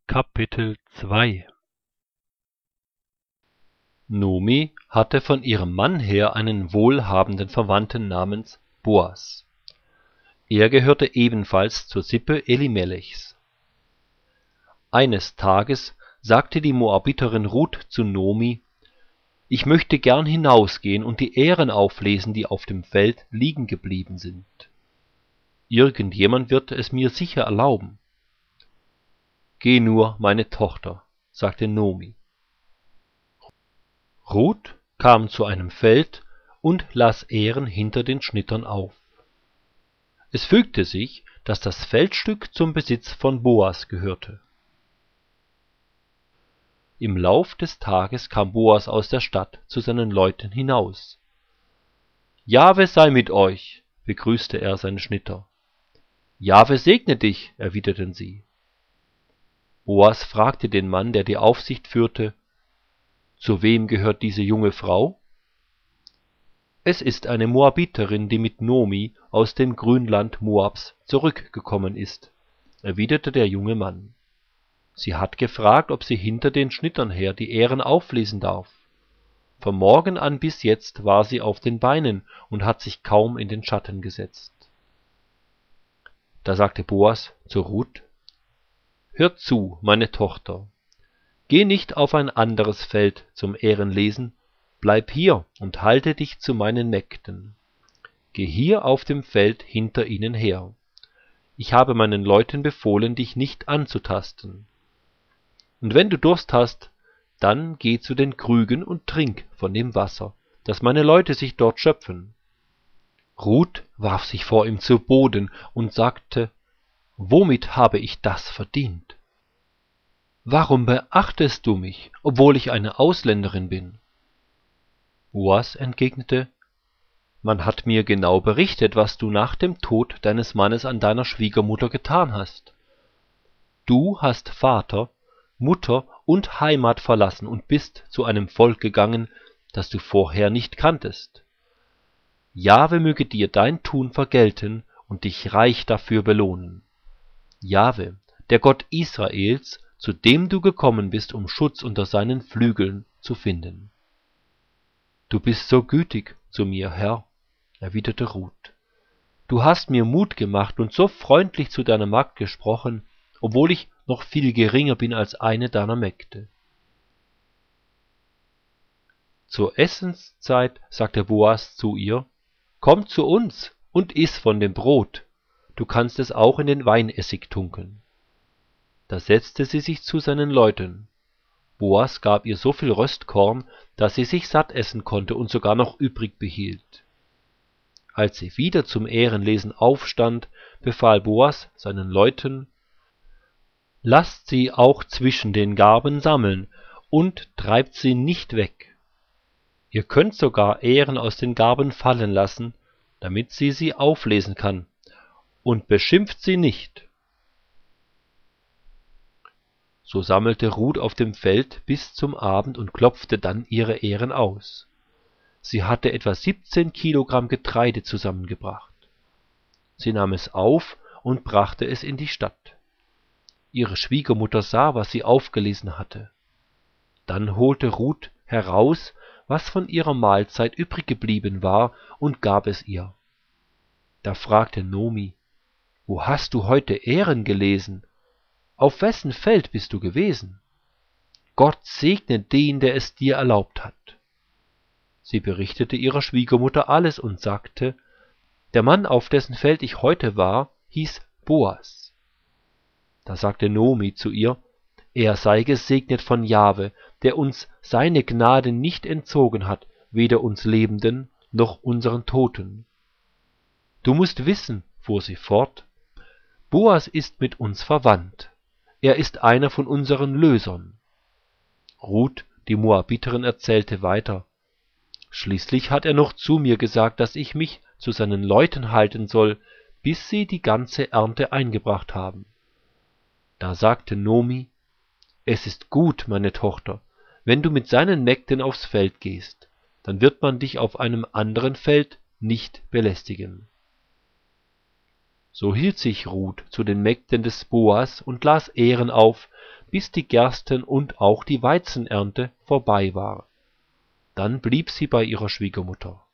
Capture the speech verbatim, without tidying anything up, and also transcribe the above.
Kapitel zwei Nomi hatte von ihrem Mann her einen wohlhabenden Verwandten namens Boas. Er gehörte ebenfalls zur Sippe Elimelechs. Eines Tages sagte die Moabiterin Ruth zu Nomi: »Ich möchte gern hinausgehen und die Ähren auflesen, die auf dem Feld liegen geblieben sind. Irgendjemand wird es mir sicher erlauben.« »Geh nur, meine Tochter«, sagte Nomi. Ruth kam zu einem Feld und las Ähren hinter den Schnittern auf. Es fügte sich, dass das Feldstück zum Besitz von Boas gehörte. Im Lauf des Tages kam Boas aus der Stadt zu seinen Leuten hinaus. »Jahwe sei mit euch«, begrüßte er seine Schnitter. »Jahwe segne dich«, erwiderten sie. Boas fragte den Mann, der die Aufsicht führte: »Zu wem gehört diese junge Frau?« »Es ist eine Moabiterin, die mit Nomi aus dem Grünland Moabs zurückgekommen ist«, erwiderte der junge Mann. »Sie hat gefragt, ob sie hinter den Schnittern her die Ähren auflesen darf. Vom Morgen an bis jetzt war sie auf den Beinen und hat sich kaum in den Schatten gesetzt.« Da sagte Boas zu Ruth: »Hör zu, meine Tochter. Geh nicht auf ein anderes Feld zum Ährenlesen, bleib hier und halte dich zu meinen Mägden. Geh hier auf dem Feld hinter ihnen her. Ich habe meinen Leuten befohlen, dich nicht anzutasten. Und wenn du Durst hast, dann geh zu den Krügen und trink von dem Wasser, dass meine Leute sich dort schöpfen.« Ruth warf sich vor ihm zu Boden und sagte: »Womit habe ich das verdient? Warum beachtest du mich, obwohl ich eine Ausländerin bin?« Boas entgegnete: »Man hat mir genau berichtet, was du nach dem Tod deines Mannes an deiner Schwiegermutter getan hast. Du hast Vater, Mutter und Heimat verlassen und bist zu einem Volk gegangen, das du vorher nicht kanntest. Jahwe möge dir dein Tun vergelten und dich reich dafür belohnen. Jahwe, der Gott Israels, zu dem du gekommen bist, um Schutz unter seinen Flügeln zu finden.« »Du bist so gütig zu mir, Herr«, erwiderte Ruth. »Du hast mir Mut gemacht und so freundlich zu deiner Magd gesprochen, obwohl ich noch viel geringer bin als eine deiner Mägde.« Zur Essenszeit sagte Boas zu ihr: »Komm zu uns und iss von dem Brot, du kannst es auch in den Weinessig tunken.« Da setzte sie sich zu seinen Leuten. Boas gab ihr so viel Röstkorn, dass sie sich satt essen konnte und sogar noch übrig behielt. Als sie wieder zum Ährenlesen aufstand, befahl Boas seinen Leuten: »Lasst sie auch zwischen den Garben sammeln und treibt sie nicht weg. Ihr könnt sogar Ähren aus den Garben fallen lassen, damit sie sie auflesen kann, und beschimpft sie nicht.« So sammelte Ruth auf dem Feld bis zum Abend und klopfte dann ihre Ähren aus. Sie hatte etwa siebzehn Kilogramm Getreide zusammengebracht. Sie nahm es auf und brachte es in die Stadt. Ihre Schwiegermutter sah, was sie aufgelesen hatte. Dann holte Ruth heraus, was von ihrer Mahlzeit übrig geblieben war, und gab es ihr. Da fragte Nomi: »Wo hast du heute Ähren gelesen? Auf wessen Feld bist du gewesen? Gott segne den, der es dir erlaubt hat.« Sie berichtete ihrer Schwiegermutter alles und sagte: »Der Mann, auf dessen Feld ich heute war, hieß Boas.« Da sagte Nomi zu ihr: »Er sei gesegnet von Jahwe, der uns seine Gnade nicht entzogen hat, weder uns Lebenden noch unseren Toten. Du musst wissen«, fuhr sie fort, »Boas ist mit uns verwandt. Er ist einer von unseren Lösern.« Ruth, die Moabiterin, erzählte weiter: »Schließlich hat er noch zu mir gesagt, dass ich mich zu seinen Leuten halten soll, bis sie die ganze Ernte eingebracht haben.« Da sagte Nomi: »Es ist gut, meine Tochter, wenn du mit seinen Mägden aufs Feld gehst, dann wird man dich auf einem anderen Feld nicht belästigen.« So hielt sich Ruth zu den Mägden des Boas und las Ähren auf, bis die Gersten- und auch die Weizenernte vorbei war. Dann blieb sie bei ihrer Schwiegermutter.